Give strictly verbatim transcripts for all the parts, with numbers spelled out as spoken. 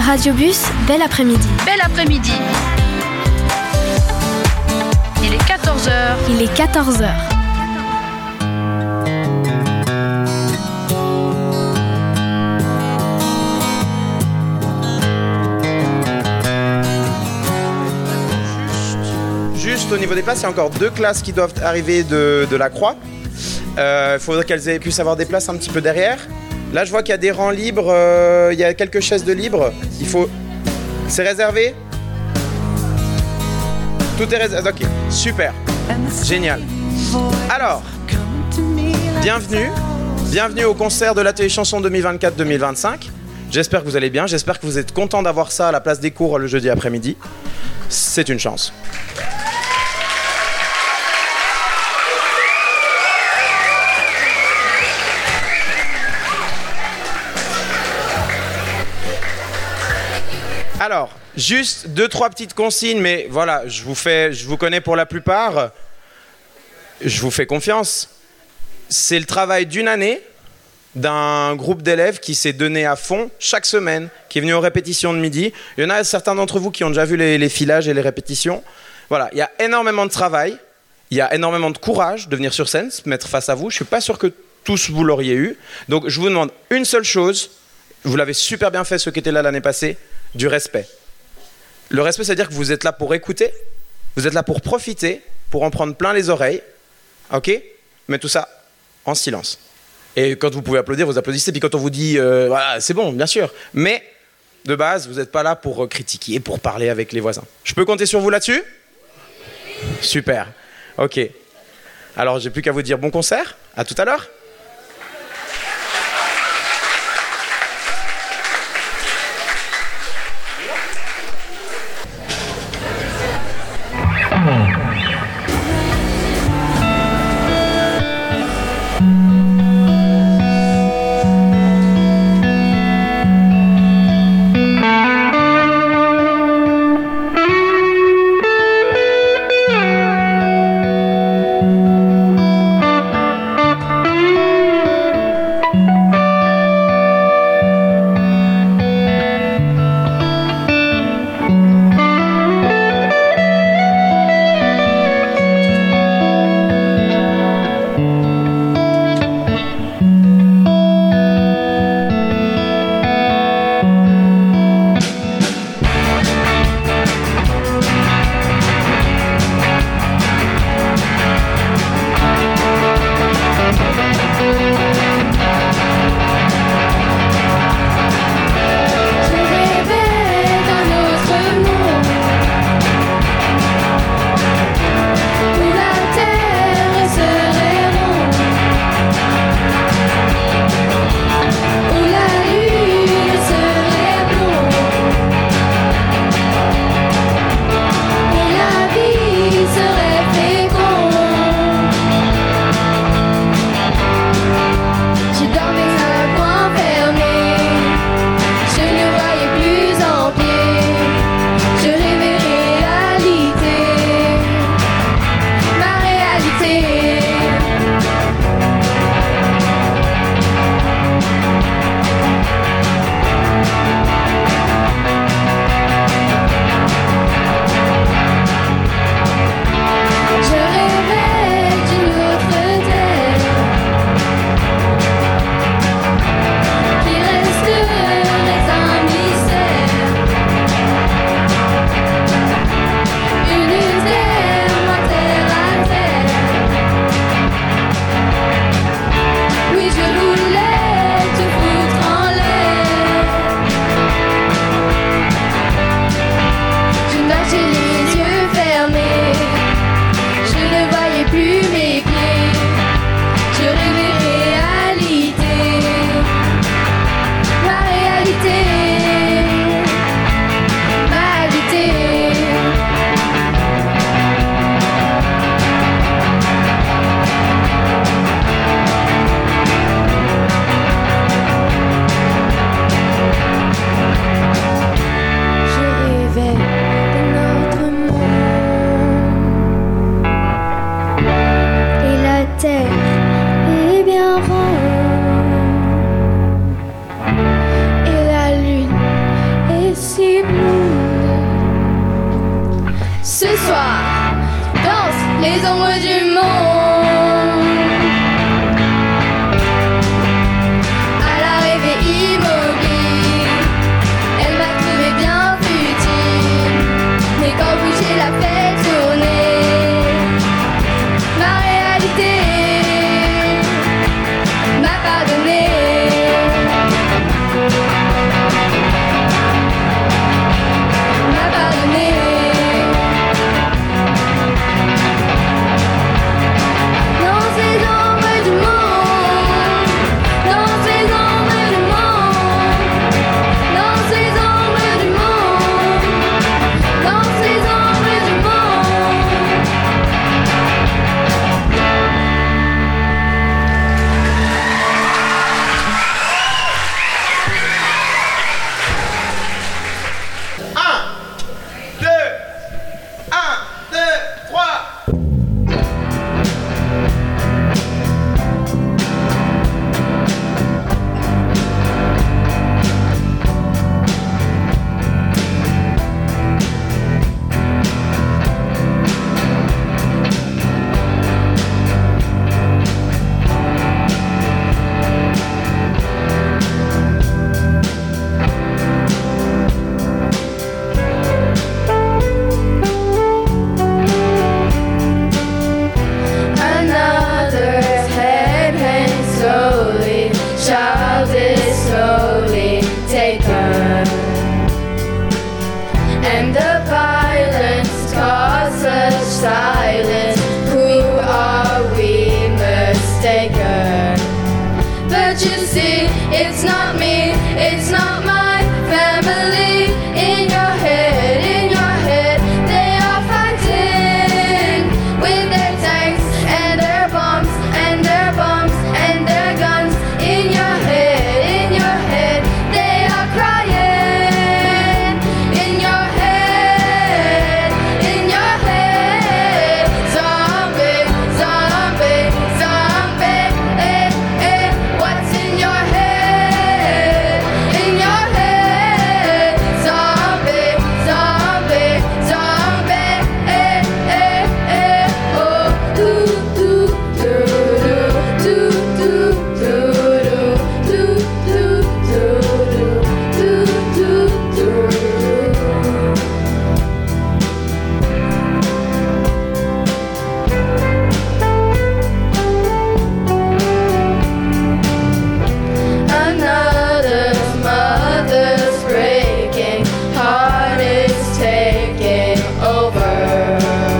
Radiobus, bel après-midi. Bel après-midi. Il est quatorze heures. Il est quatorze heures. Juste au niveau des places, il y a encore deux classes qui doivent arriver de, de la Croix. Il euh, faudrait qu'elles aient, puissent avoir des places un petit peu derrière. Là, je vois qu'il y a des rangs libres, euh, il y a quelques chaises de libres. Il faut... C'est réservé ? Tout est réservé. Ok, super. Génial. Alors, bienvenue. Bienvenue au concert de l'atelier chanson deux mille vingt-quatre deux mille vingt-cinq. J'espère que vous allez bien. J'espère que vous êtes contents d'avoir ça à la place des cours le jeudi après-midi. C'est une chance. Alors, juste deux, trois petites consignes, mais voilà, je vous fais, je vous connais pour la plupart. Je vous fais confiance. C'est le travail d'une année d'un groupe d'élèves qui s'est donné à fond chaque semaine, qui est venu aux répétitions de midi. Il y en a certains d'entre vous qui ont déjà vu les, les filages et les répétitions. Voilà, il y a énormément de travail, il y a énormément de courage de venir sur scène, se mettre face à vous. Je ne suis pas sûr que tous vous l'auriez eu. Donc, je vous demande une seule chose. Vous l'avez super bien fait, ceux qui étaient là l'année passée. Du respect. Le respect, c'est-à-dire que vous êtes là pour écouter, vous êtes là pour profiter, pour en prendre plein les oreilles, ok ? Mais tout ça en silence. Et quand vous pouvez applaudir, vous applaudissez. Puis quand on vous dit, euh, voilà, c'est bon, bien sûr. Mais de base, vous n'êtes pas là pour critiquer, pour parler avec les voisins. Je peux compter sur vous là-dessus ? Super. Ok. Alors, j'ai plus qu'à vous dire bon concert. À tout à l'heure. see, it's not me, it's not my family. In your head, in your head, they are fighting with their tanks and their bombs and their bombs and their guns. In your head, in your head, they are crying. In your head, in your head, zombie, zombie, zombie. Eh, eh, what's in your head? In your head, zombie, zombie, zombie. Eh, eh, eh, oh, do, do, do, do, do, do, do, do, do, do, do, do, do. Another mother's breaking, heart is taking over.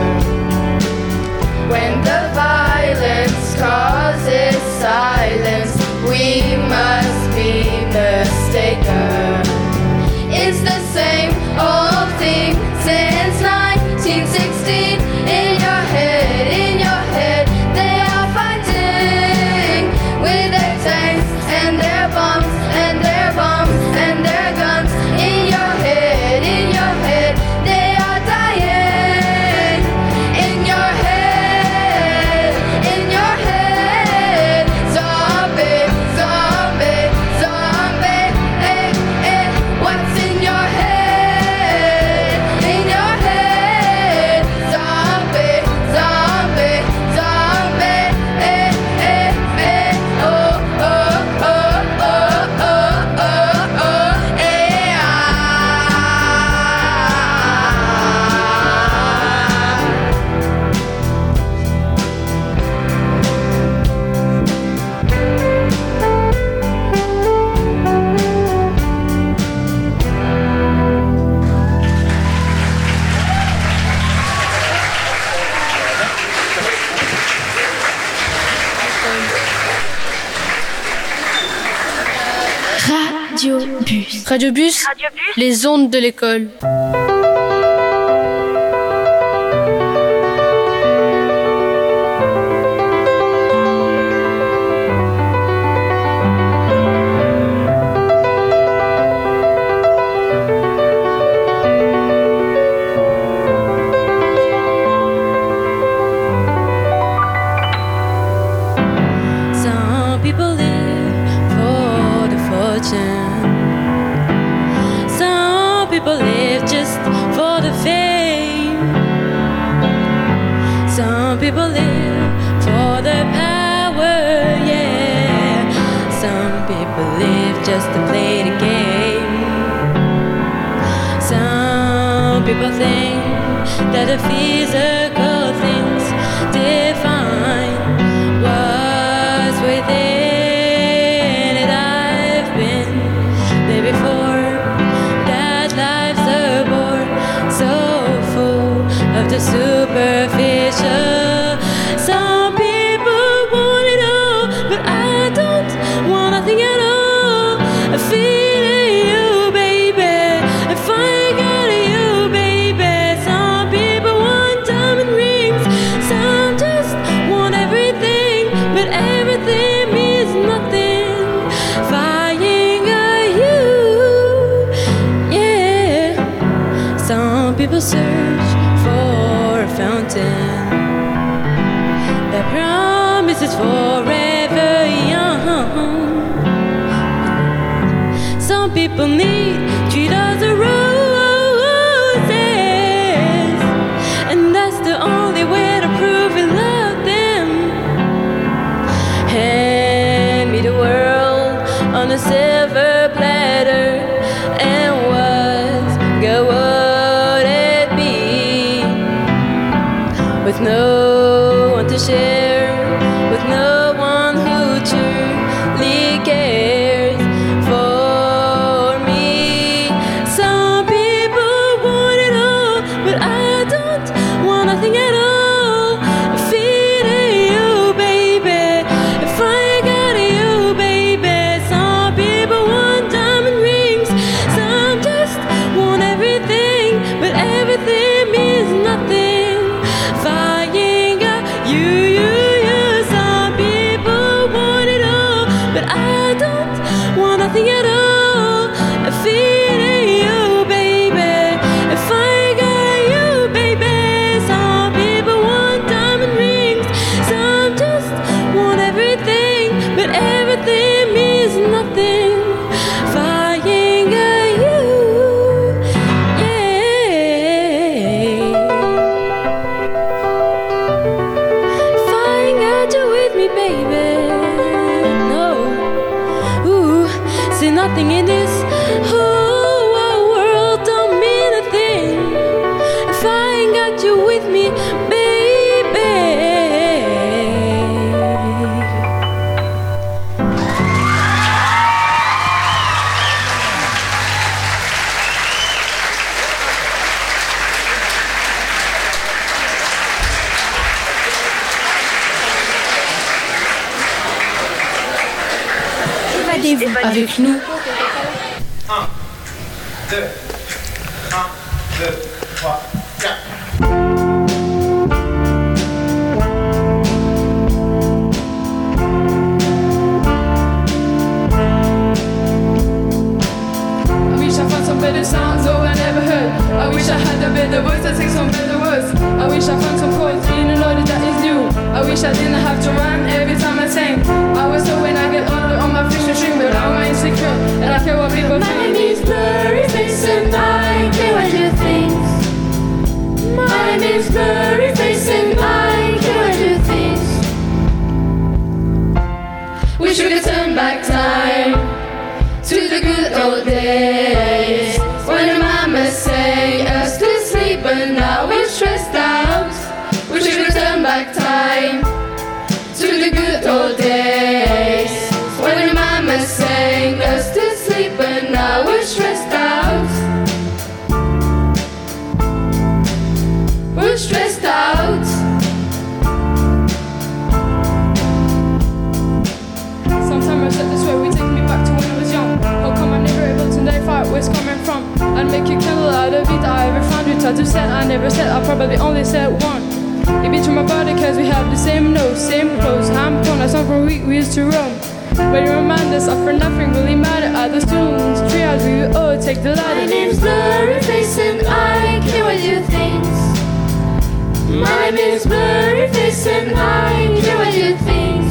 When the violence causes silence, we must be mistaken. It's the same old thing since nineteen sixteen. In your head, in your head, they are fighting with their tanks and their bombs and their bombs and their guns. In your head, in your head, they are dying. In your head, in your head, zombie, zombie, zombie. Eh, eh, what's in your head? In your head, zombie, zombie, zombie. Eh, eh, eh, oh, oh, oh, oh, oh, oh, oh, eh, ah. Radio Bus. Radio Bus, les ondes de l'école. Some people live for the fortune. Some people live just for the fame. Some people live for the power, yeah. Some people live just to play the game. Some people think that the physical things define what's within it. I've been there before. That life's a bore, so full of the superficial. Some people want it all, but I don't want nothing at all. I feel you, baby. If I got you, baby. Some people want diamond rings. Some just want everything, but everything means nothing. Flying at you, yeah. Some people search for a fountain that promises forever young. Some people need three dozen roses, and that's the only way to prove we love them. Hand me the world on a silver platter, and what's good would it be? With no one to share, with no one who truly cares for me. Some people want it all, but I don't want nothing at all. I'm feeding you, baby. If I got you, baby. Some nothing at all. I feel you, baby. If I got you, baby. Some people want diamond rings, some just want everything, but everything means nothing. If I ain't got you, yeah. If I ain't got you with me, baby, no. Ooh, see nothing in this whole wide world don't mean a thing. If I ain't got you with me, baby. Évadez-vous avec nous. un, deux, un, deux, trois, quatre. I wish I found some better sounds, oh I never heard. I wish I had a better voice that takes some better words. I wish I found some chords in a knowledge that is new. I wish I didn't have to run every time I sang. I was so when I get older on my fiction string, but now I'm insecure and I care what people My think. name is Blurry Face and I care what you think. My name is Blurry Face and I care what you think. Wish we could turn back time to the good old days when the mama sang us to sleep, but now we're stressed out. Wish we could turn back time to the good old days when the mama sang us to sleep, but now we're stressed out. We're stressed out. Sometimes I said this way, we take me back to when I was young. How come I never able to identify where it's coming from? I'd make a candle out of it, I ever found it. Tattoo said I never said, I probably only said one. It beats from my body cause we have the same nose, same clothes. I'm torn, that's not from we, we used to roam. But you remind us of for nothing really matter. At the students, three hours we would all take the ladder. My name's Blurry Face and I care what you think. My name's Blurry Face and I care what you think.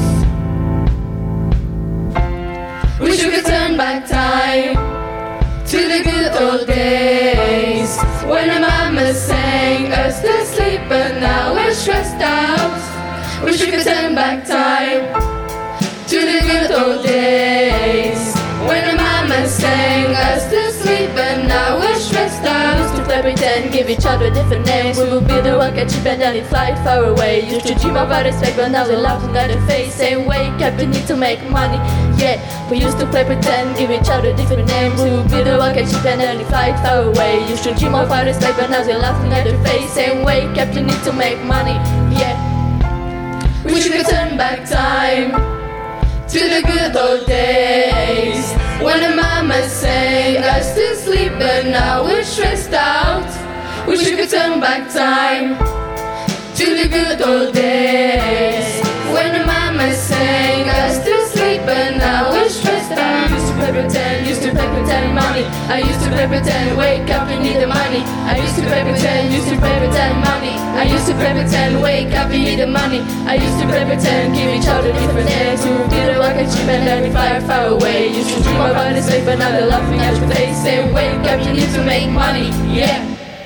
Wish we could turn back time to the good old days when the mama sang us to sleep, but now we're stressed out. Wish we could turn back time to the good old days when the mama sang us to sleep, but now we're stressed out. Used to play pretend, give each other different names. We would build a rocket ship and then it fly far away. Used to dream about respect, but now we're laughing at the face. Same way, kept you need to make money. Yeah, we used to play pretend, give each other different names. We would build a rocket ship and then it fly far away. Used to dream about respect, but now we're laughing at the face. Same way, kept you need to make money. Yeah, wish we could turn back time to the good old days when the mama sang us to sleep, but now we're stressed out. Wish we could turn back time to the good old days when the mama sang us to sleep, but now we're stressed out. Used to play pretend, used to play pretend money. I used to play pretend, wake up you need the money. I used to play pretend, used to play pretend money. I used to play pretend, wake up you need the money. I used to play pretend, give each other different names. We would build a rocket ship and then we fly far away. Used to dream about it safe, but now they're laughing at your face. Say wake up you need to make money, yeah.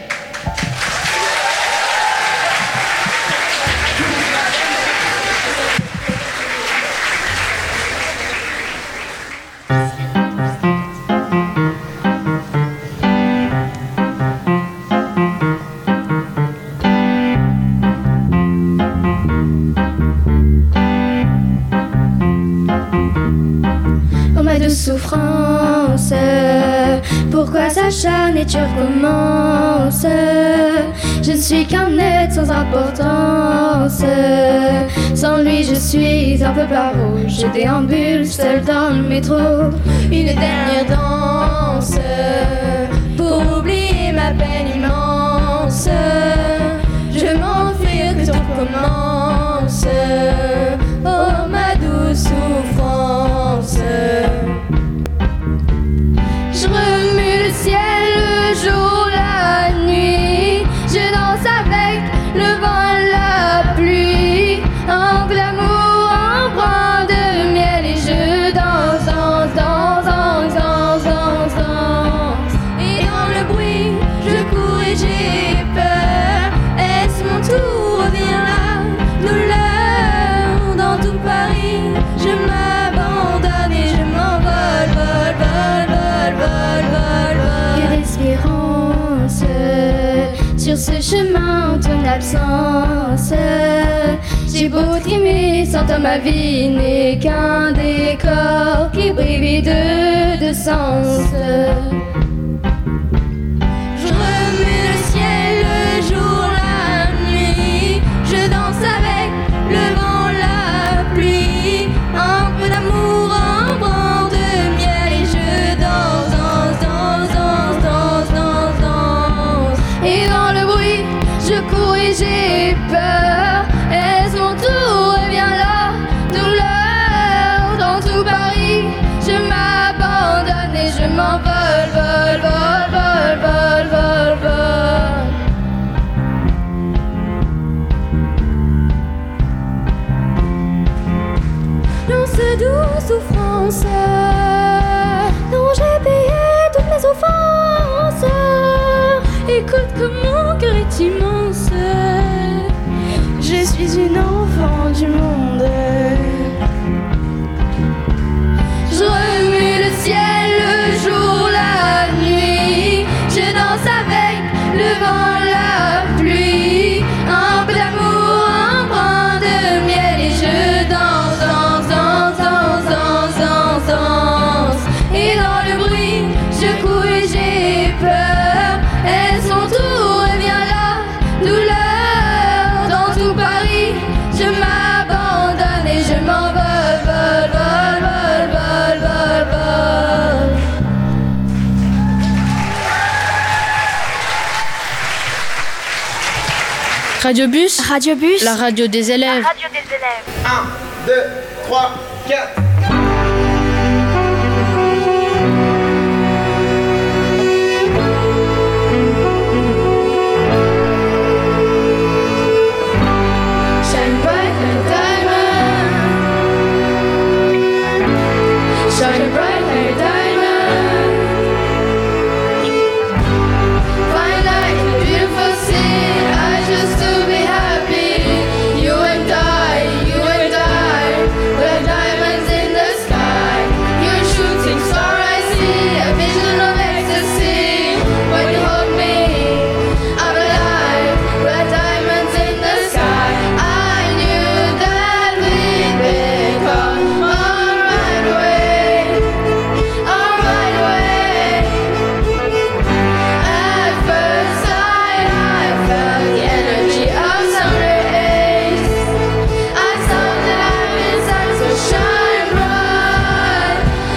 Souffrance, pourquoi s'acharne et tu recommences? Je ne suis qu'un être sans importance. Sans lui je suis un peu paro. Je déambule seul dans le métro. Une dernière danse pour oublier ma peine immense. Je m'enfuis que tout commence. Oh ma douce souffrance. ce chemin, ton absence. J'ai beau trimer, sans toi ma vie n'est qu'un décor qui brille de, de sens. Je remue le ciel, le jour, la nuit. Je danse avec le vent, la pluie. Un peu d'amour, un brin de miel. Et je danse, danse, danse, danse, danse, danse, danse. Et dans le bruit, je cours et j'ai peur. Est-ce mon tour? Et viens là, douleur. Dans tout Paris, je m'abandonne et je m'envole, vol, vol, vol, vol, vol, vol. Dans ce doux souffrance dont j'ai payé toutes mes offenses, écoute comme mon cœur est immense. Je suis une enfant du monde. Je remue le ciel, le jour, la nuit. Je danse avec le vent, la pluie. Un peu d'amour, un brin de miel. Et je danse, danse, danse, danse, danse, danse, danse. Et dans le bruit, je cours et j'ai peur. Est-ce mon tour? Et viens là, douleur. Dans tout Paris, je m'abandonne et je m'envole, vol, vol, vol, vol, vol, vol. Radiobus, Radiobus. la radio des élèves. Radio des élèves. un, deux, trois, quatre. Shine bright like diamond. Shine bright like diamond. Fine like a beautiful sea. I just to be happy. You and I, you and I. We're diamonds in the sky. You're a shooting star I see. A vision of ecstasy. When you hold me, I'm alive. We're diamonds in the sky. I knew that we'd become on right away, on right away. At first sight, I felt the energy of sun rays. I saw that I'm inside, so shine bright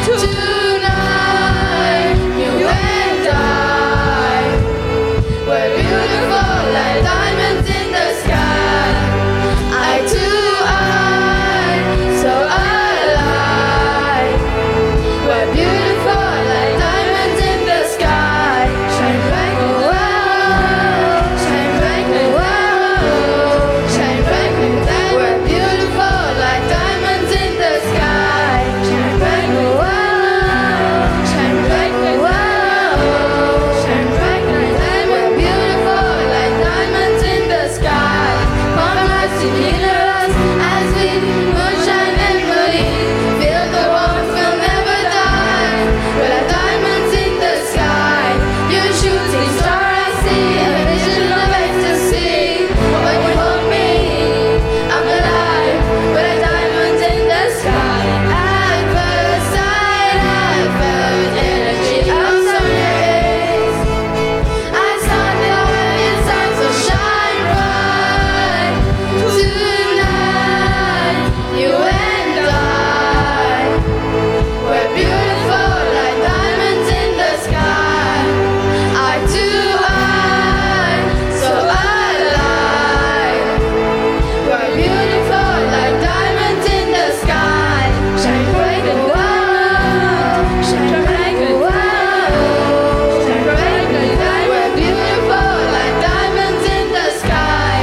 tonight. You and I, we're beautiful like diamonds in the sky. Eye to eye, so alive. We're beautiful like diamonds in the sky. Shine bright, oh, oh, shine bright, oh, oh, shine bright like diamonds. We're beautiful like diamonds in the sky. Shine bright, oh, oh, shine bright, oh, oh, shine bright like diamonds. We're beautiful like diamonds in the sky. Come us to near us as we moonshine and believe. Feel the warmth, we'll never die. We're like diamonds in the sky. You're a shooting star I see, a vision of ecstasy. When you hold me, I'm alive. We're like diamonds in the sky. At first sight, I felt the energy of sun rays. I saw that I'm inside, so shine bright tonight. You and I, we're beautiful like diamonds in the sky. Eye to eye, so alive. We're beautiful like diamonds in the sky. Shine bright and wow, shine bright and wow, shine bright like diamonds. We're beautiful like diamonds in the sky.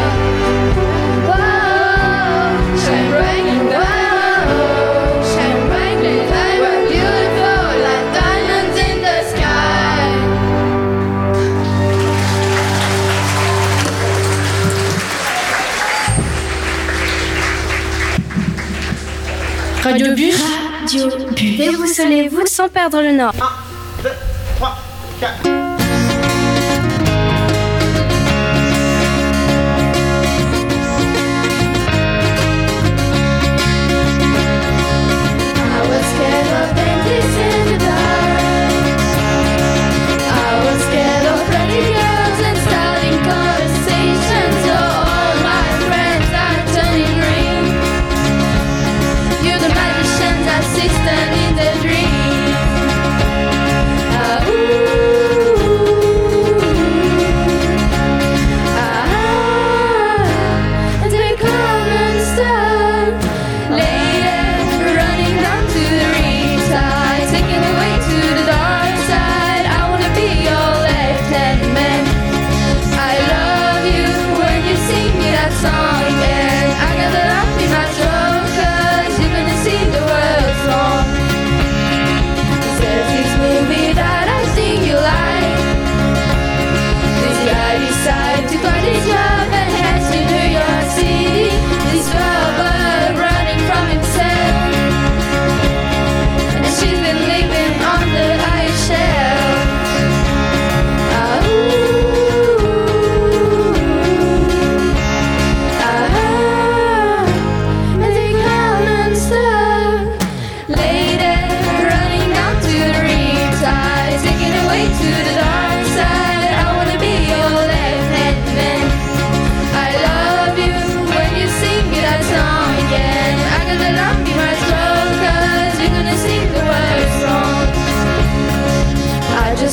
Wow, shine bright and wow, shine bright like diamonds. We're beautiful like diamonds in the sky. Radiobus, Radio. Buvez-vous, solez-vous sans perdre le nord. un, deux, trois, quatre.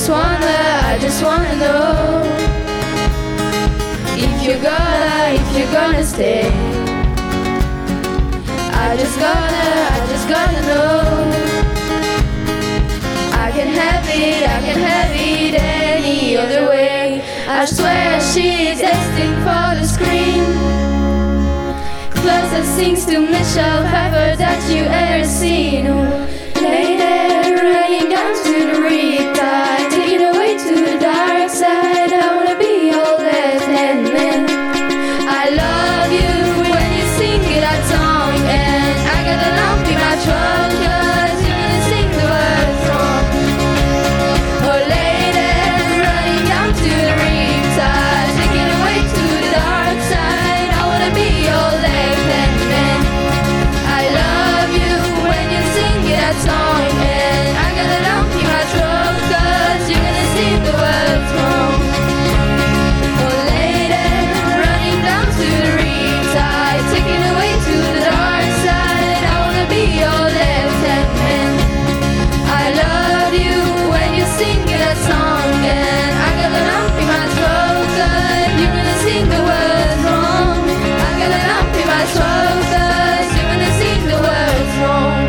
wanna, I just wanna know if you're gonna, if you're gonna stay. I just gotta, I just gotta know. I can have it, I can have it any other way. I swear she's destined for the screen. Closest things to Michelle Pfeiffer that you ever seen. Lay there, running down to the riptide, taking away to the dark side. I wanna be your left hand man. I love you when you sing that song, and I got a lump in my throat 'cause you didn't sing the words wrong. Oh, lay there, running down to the riptide, taking away to the dark side. I wanna be your left hand man. I love you when you sing that song, and I got a lump in my throat 'cause you're gonna sing the words wrong. Oh, lay there, running down to the riptide, taking away to the dark side. I wanna be your left hand man. I love you when you sing that song, and I got a lump in my throat 'cause you're gonna sing the words wrong. I got a lump in my throat 'cause you're gonna sing the words wrong.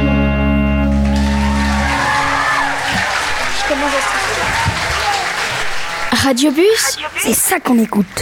Radio Bus, c'est ça qu'on écoute.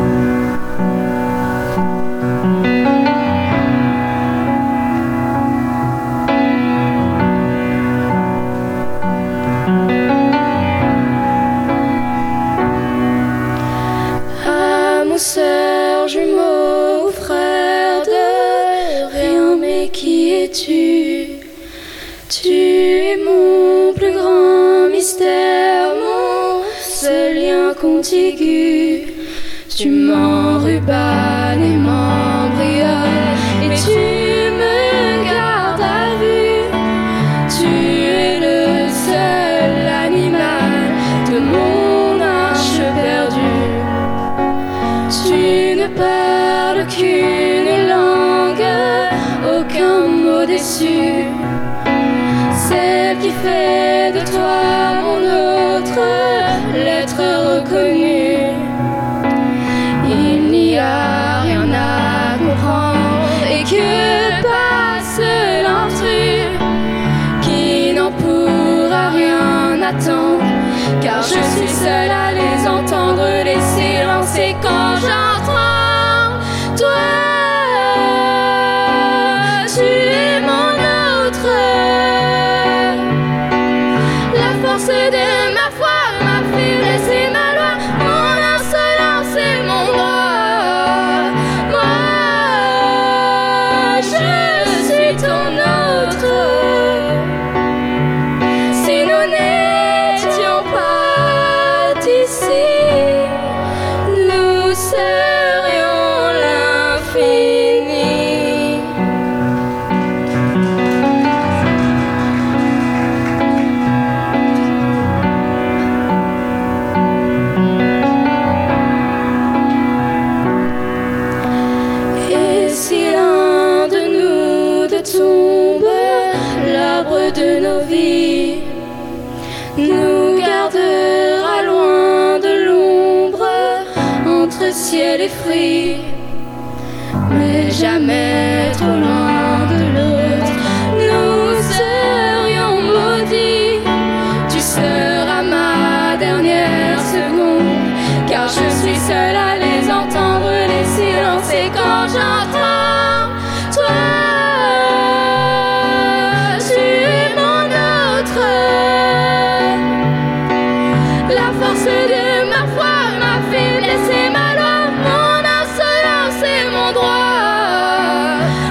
Ah, mon sœur jumeau, frère de rien, mais qui es-tu? Tu es mon plus grand mystère, mon seul lien contigu. Tu m'enrubanes et m'embrionnes, et tu me gardes à vue. Tu es le seul animal de mon arche perdue. Tu ne parles qu'une langue, aucun mot déçu. Celle qui fait de toi mon autre, l'être reconnu. Il n'y a rien à comprendre, et que passe l'intrus qui n'en pourra rien attendre, car je suis seule à les entendre, les silences, et quand j'entends toi, tu es mon autre. La force de ma foi, ma faiblesse et ma loi, mon insolence et mon droit. Moi, je suis ton autre. Si nous n'étions pas d'ici, nous serions l'infini. Et si l'un de nous deux tombe, l'arbre de nos vies nous gardera loin de l'ombre, entre ciel et fruits, mais jamais trop loin de l'autre. Nous serions maudits, tu seras ma dernière seconde, car je suis seule à les entendre, les silences, et quand j'entends toi, tu es mon autre. La force de ma foi, ma faiblesse et ma loi, mon insolence et mon droit.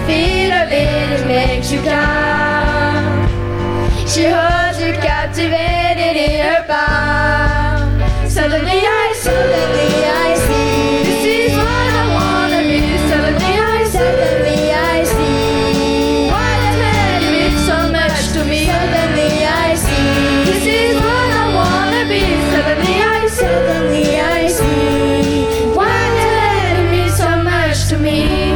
feel her lead, it makes you calm. She holds you captivated in her palm. Suddenly I, suddenly I see, this is what I wanna be. Suddenly I, suddenly I see, why the hell you mean so much to me. Suddenly I see, this is what I wanna be. Suddenly I, suddenly I see, why the hell you mean so much to me.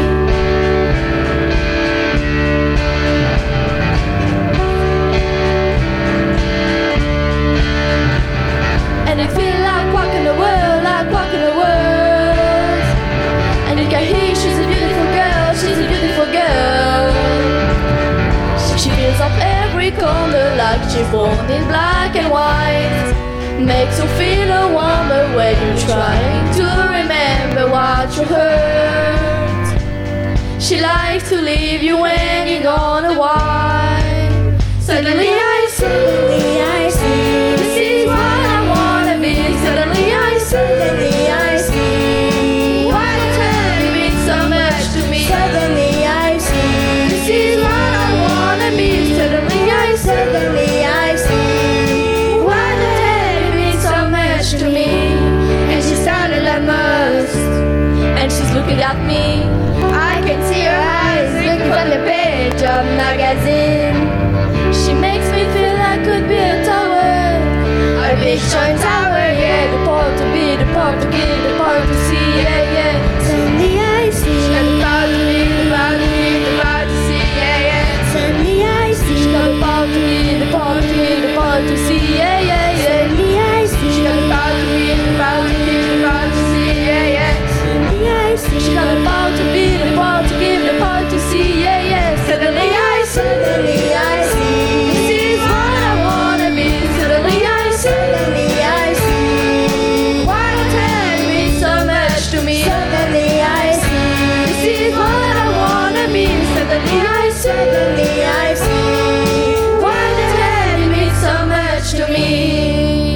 And it feel like walking the world, like walking the world. And you can hear she's a beautiful girl, she's a beautiful girl. She fills up every corner like she's born in black and white. Makes you feel a wonder when you're trying to remember what you heard. She likes to leave you when you're gonna whine. Suddenly I, suddenly I see, this is what I wanna be. Suddenly I, suddenly I see, why the hell you mean so much to me. Suddenly I see, this is what I wanna be. Suddenly I, suddenly I see, why the hell you mean so much to me. And she started like most, and she's looking at me. I can see her eyes looking from the page of the magazine. She makes me feel I could be a tower, a big giant tower, yeah. The part to be, the part to give, the part to see, yeah, yeah. Suddenly I see, she got the part to be, the part to give, the part to see, yeah, yeah. Suddenly I see, she got the part to be, the part to give, the part to see, yeah, yeah, yeah. Suddenly I see, she got the part to be, the part to give, the part to see, yeah, yeah. Suddenly I see, she got the part to be, the part to give, the part to see, yeah, yeah. Suddenly I, suddenly I see, this is what I wanna be. Suddenly I, suddenly I see, why the hell you mean so much to me. Suddenly I see, this is what I wanna be. Suddenly I, suddenly I see, why the hell you mean so much to me.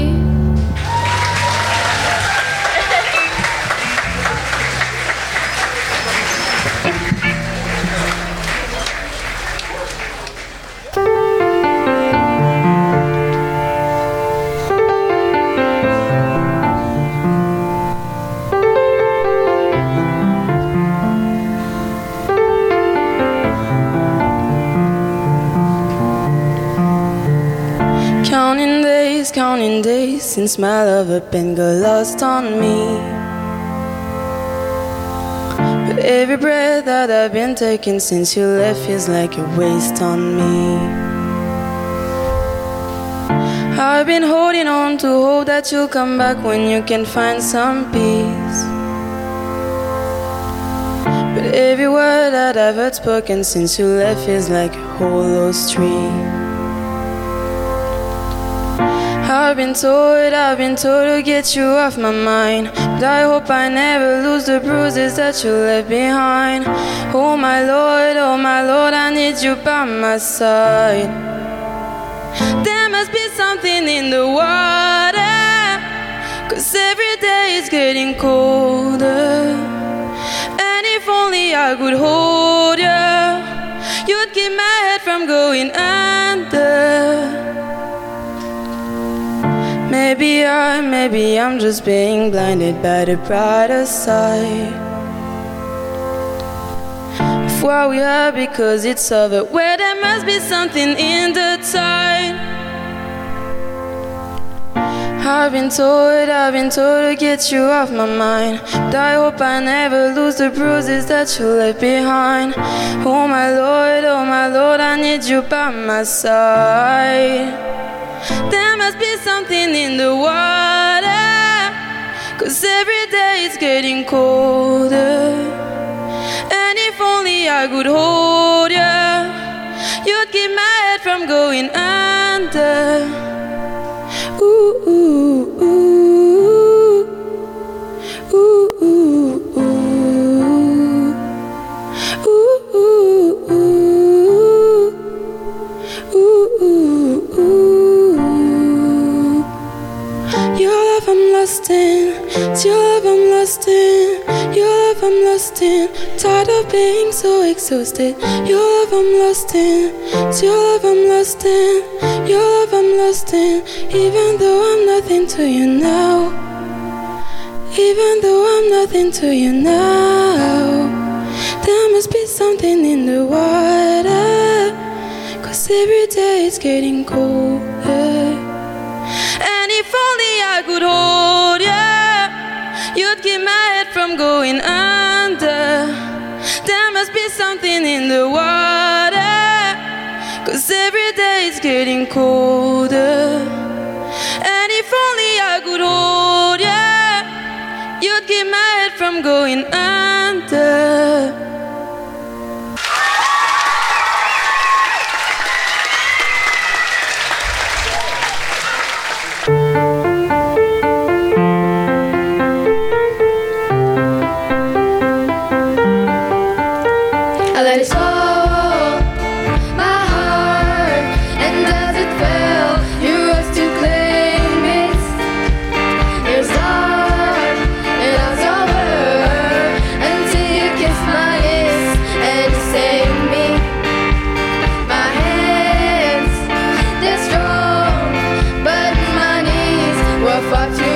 Counting days, counting days since my love had been got lost on me. But every breath that I've been taking since you left feels like a waste on me. I've been holding on to hope that you'll come back when you can find some peace. But every word that I've heard spoken since you left feels like a hollow stream. I've been told, I've been told to get you off my mind, but I hope I never lose the bruises that you left behind. Oh my Lord, oh my Lord, I need you by my side. There must be something in the water, 'cause every day it's getting colder. And if only I could hold you, you'd keep my head from going under. Maybe I, maybe I'm just being blinded by the brighter side of what we are, because it's over. Where there must be something in the tide. I've been told, I've been told to get you off my mind, but I hope I never lose the bruises that you left behind. Oh my Lord, oh my Lord, I need you by my side. There must be something in the water, 'cause every day it's getting colder. And if only I could hold you, you'd keep my head from going under. Ooh, ooh, ooh. Ooh, ooh, ooh. Ooh, ooh, ooh. Ooh, ooh, ooh. Your love I'm lost in, it's your love I'm lost lost in your love, I'm lost in. Tired of being so exhausted. Your love, I'm lost in. It's your love, I'm lost in. Your love, I'm lost in. Even though I'm nothing to you now. Even though I'm nothing to you now. There must be something in the water. Cause every day it's getting colder. And if only I could hold you, you'd keep my head from going under. There must be something in the water. Cause every day it's getting colder. And if only I could hold you, you'd keep my head from going under. I let it fall, my heart, and as it fell, you rose to claim it. It was dark, and I was over until you kissed my lips and you saved me. My hands, they're strong, but my knees were far too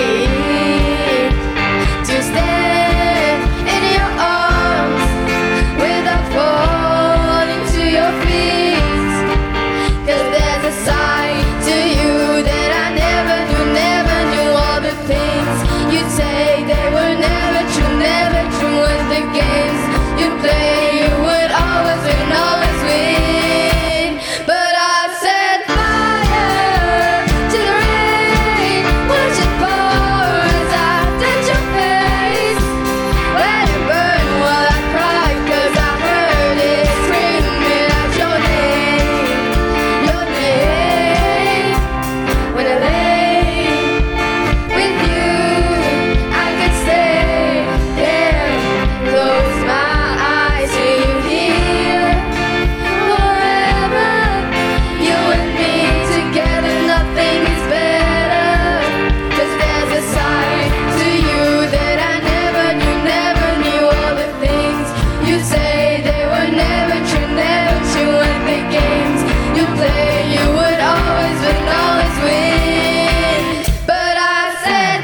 weak to stand in your arms without falling to your feet. Cause there's a side to you that I never knew, never knew. All the things you'd say, they were never true, never true. And the games you'd play, you would always win, always win. But I set fire to the rain, watch it pour as I touch your face. Let it burn while I cry, cause I heard it screaming out your name, your name. When I lay with you, I could stay there, close my eyes to you here forever. You and me together, nothing is better. Cause there's a side to you that I never knew, never knew. All the things you say, they were never true, never true. And the games you play, you would always win, always win. But I set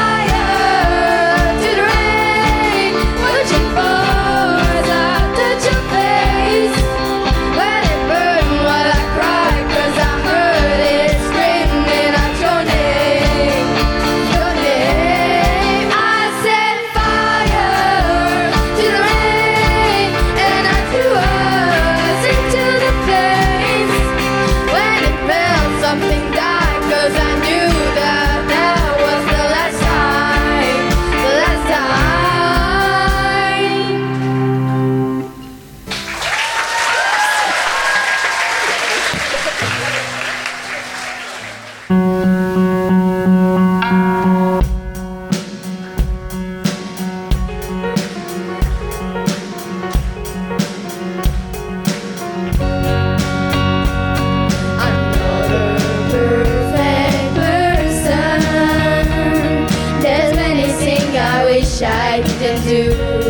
fire to the rain, watch it pour as I touch your face. Let it burn while I cry, cause I heard it screaming out your name, your name. I set fire to the rain, and I threw us into the flames. When it fell, something died, cause I knew that that was the last time, the last time. I'm not a perfect person. There's many things I wish I didn't do,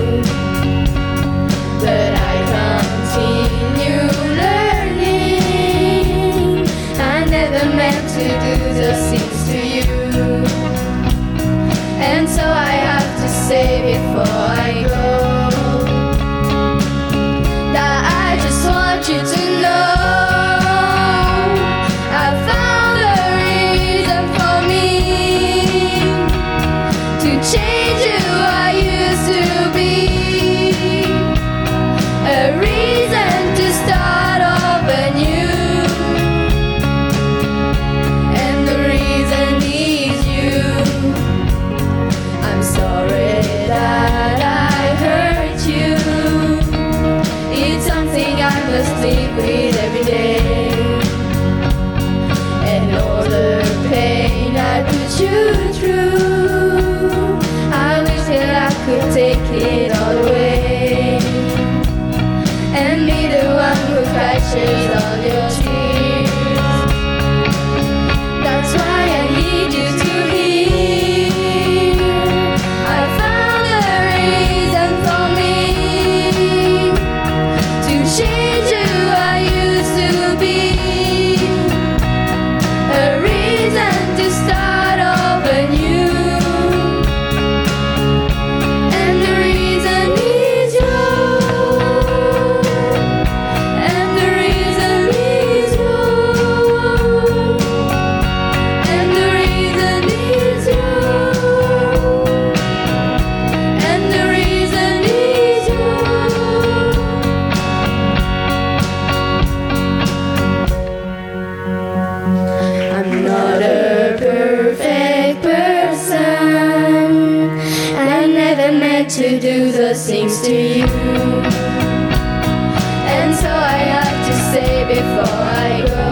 but I continue learning. I never meant to do those things to you, and so I have to say before I go that I just want you to know I found a reason for me to change who I used to be. A reason to start over new, and the reason is you. I'm sorry that I hurt you. It's something I must live with every day, and all the pain I put you through, I wish that I could take it all weren't meant to do those things to you. And so I have to say before I go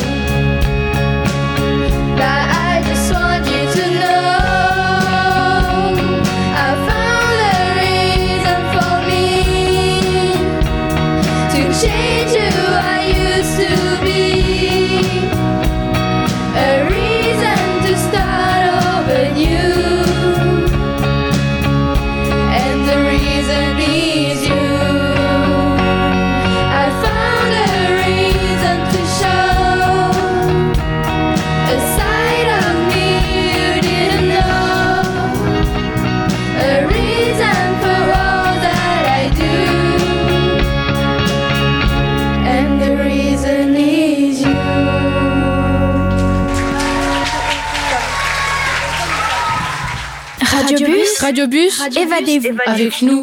that I just want you to know I found a reason for me to change who I used to be. A reason to start over new. And the reason is you. I found a reason to show a side of me you didn't know. A reason for all that I do. And the reason is you. Radiobus, Radiobus, évadez-vous avec nous.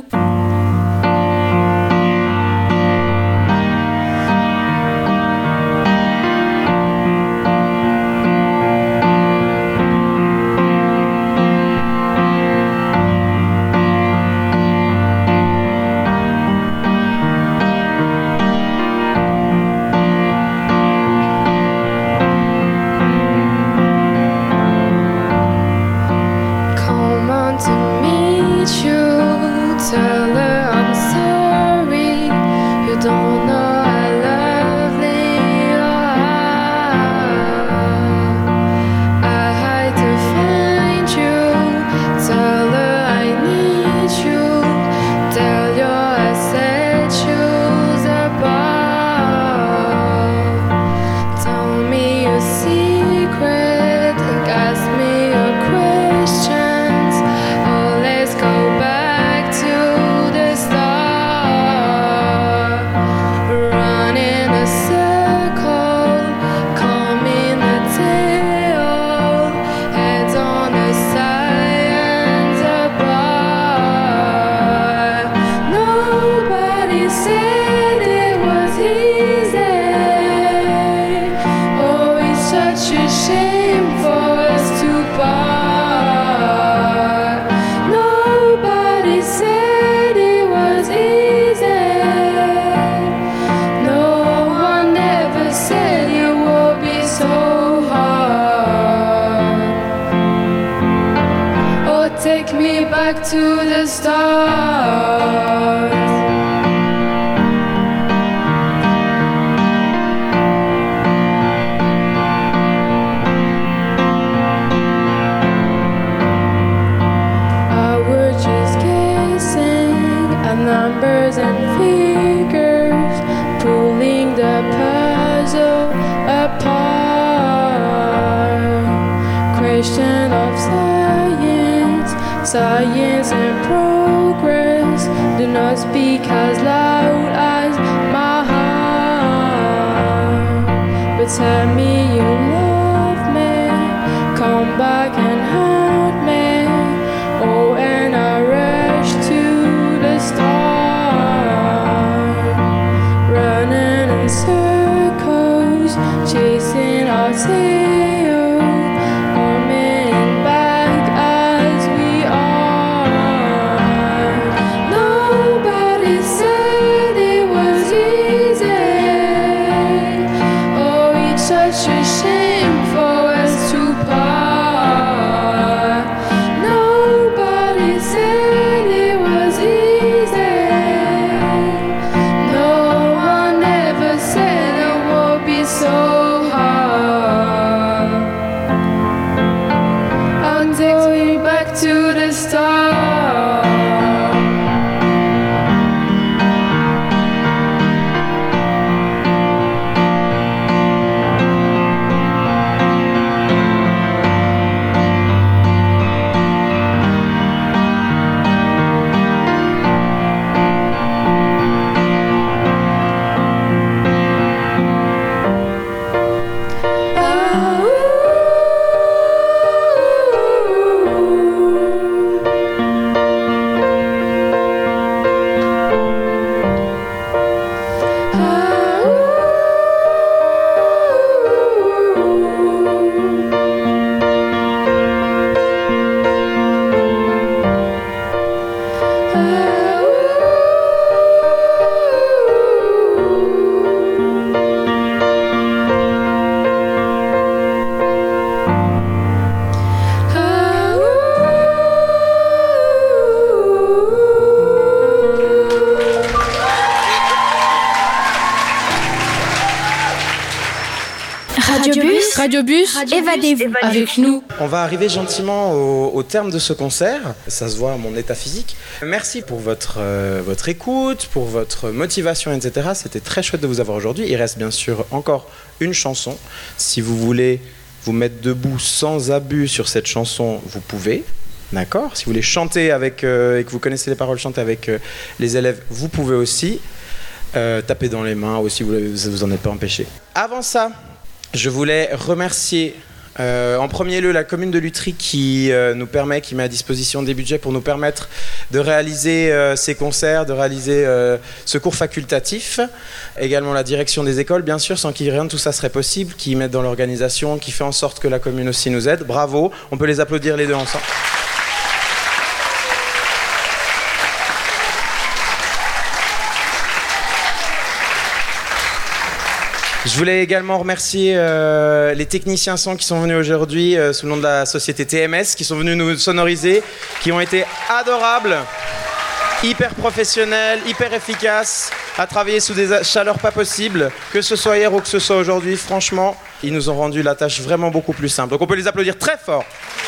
Come on to meet you. Tell her I'm sorry. You don't know how lovely you are. I had to find you. Tell her I need you. Tell you I set shoes apart. Tell me your secret and ask me your questions. Oh, let's go back to the start. Run in a circle, come in a tail, heads on the science apart. Nobody said it was easy. Oh, it's such a shame for us to part. Nobody said it was easy. No one ever said it would be so hard. Oh, take me back to the start. I was just guessing at numbers and figures, pulling the puzzle apart. Question of science, science and progress do not speak as loud as my heart. But tell me you love me, come back and haunt me. Oh, and I rush to the start, running in circles, chasing our tail, coming back as we are. Nobody said it was easy. Oh, it's such a shame for us to part. Nobody said it was easy. No one ever said it would be so hard. I'll take you back to the start. Ah, ooh. Radiobus, Évadez-vous. avec nous. On va arriver gentiment au, au terme de ce concert. Ça se voit à mon état physique. Merci pour votre, euh, votre écoute, pour votre motivation, et cetera. C'était très chouette de vous avoir aujourd'hui. Il reste bien sûr encore une chanson. Si vous voulez vous mettre debout sans abus sur cette chanson, vous pouvez. D'accord ? Si vous voulez chanter avec, euh, et que vous connaissez les paroles, chanter avec euh, les élèves, vous pouvez aussi. Euh, taper dans les mains aussi, vous ne vous en êtes pas empêché. Avant ça, je voulais remercier euh, en premier lieu la commune de Lutry qui euh, nous permet, qui met à disposition des budgets pour nous permettre de réaliser euh, ces concerts, de réaliser euh, ce cours facultatif. Également la direction des écoles, bien sûr, sans qui rien de tout ça serait possible, qui mettent dans l'organisation, qui fait en sorte que la commune aussi nous aide. Bravo, on peut les applaudir les deux ensemble. Je voulais également remercier euh, les techniciens son qui sont venus aujourd'hui euh, sous le nom de la société T M S, qui sont venus nous sonoriser, qui ont été adorables, hyper professionnels, hyper efficaces, à travailler sous des chaleurs pas possibles, que ce soit hier ou que ce soit aujourd'hui. Franchement, ils nous ont rendu la tâche vraiment beaucoup plus simple. Donc on peut les applaudir très fort.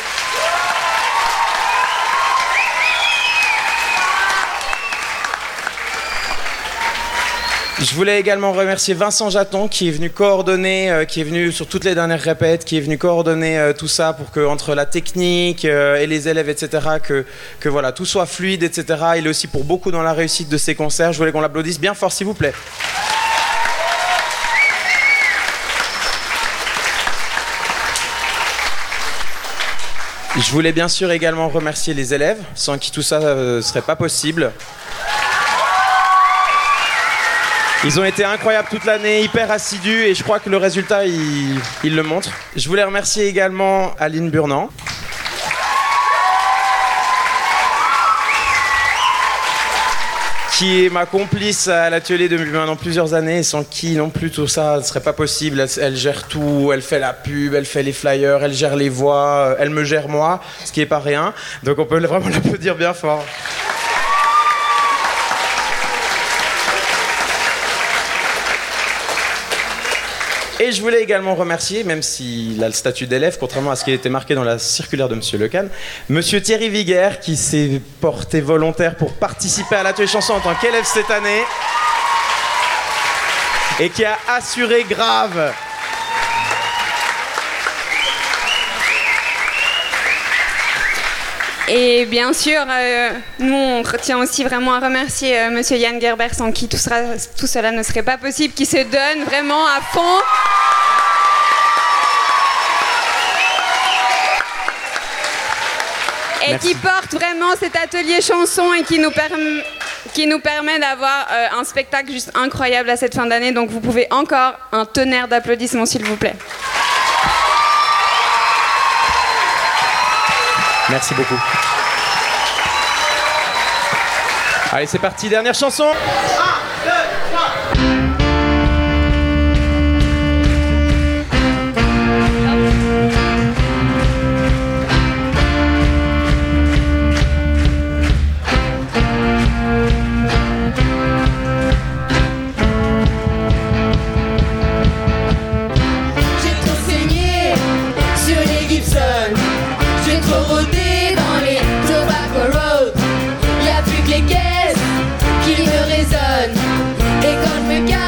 Je voulais également remercier Vincent Jaton qui est venu coordonner, euh, qui est venu sur toutes les dernières répètes, qui est venu coordonner euh, tout ça pour que entre la technique euh, et les élèves, et cetera, que, que voilà, tout soit fluide, et cetera. Il est aussi pour beaucoup dans la réussite de ces concerts. Je voulais qu'on l'applaudisse bien fort, s'il vous plaît. Je voulais bien sûr également remercier les élèves, sans qui tout ça ne euh, serait pas possible. Ils ont été incroyables toute l'année, hyper assidus, et je crois que le résultat, il, il le montre. Je voulais remercier également Aline Burnand. Qui est ma complice à l'atelier depuis maintenant plusieurs années, et sans qui non plus tout ça ne serait pas possible. Elle, elle gère tout, elle fait la pub, elle fait les flyers, elle gère les voix, elle me gère moi, ce qui n'est pas rien. Donc on peut vraiment l'applaudir bien fort. Et je voulais également remercier, même s'il a le statut d'élève, contrairement à ce qui était marqué dans la circulaire de Monsieur Lecan, Monsieur Thierry Viguer, qui s'est porté volontaire pour participer à l'atelier chanson en tant qu'élève cette année, et qui a assuré grave. Et bien sûr, euh, nous, on tient aussi vraiment à remercier euh, Monsieur Yann Gerber, sans qui tout, sera, tout cela ne serait pas possible, qui se donne vraiment à fond. Et Merci. qui porte vraiment cet atelier chanson et qui nous, perm- qui nous permet d'avoir euh, un spectacle juste incroyable à cette fin d'année. Donc vous pouvez encore un tonnerre d'applaudissements, s'il vous plaît. Merci beaucoup. Allez, c'est parti, dernière chanson. un, deux, trois. J'ai trop saigné sur les Gibson. J'ai trop rôdé dans les Tobacco Road. Y'a plus que les caisses qui me résonnent. Et quand je me casse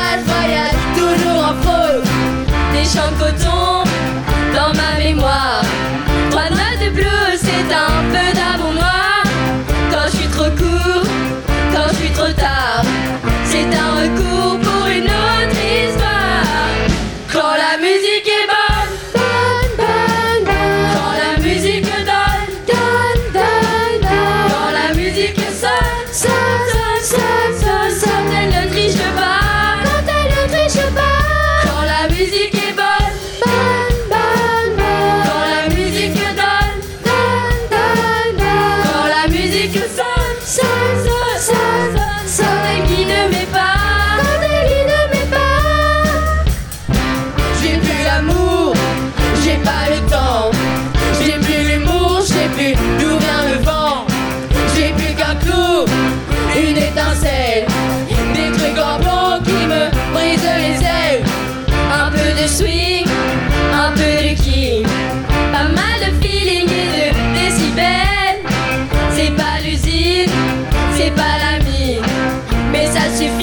pas l'usine, c'est pas la mine, mais ça suffit.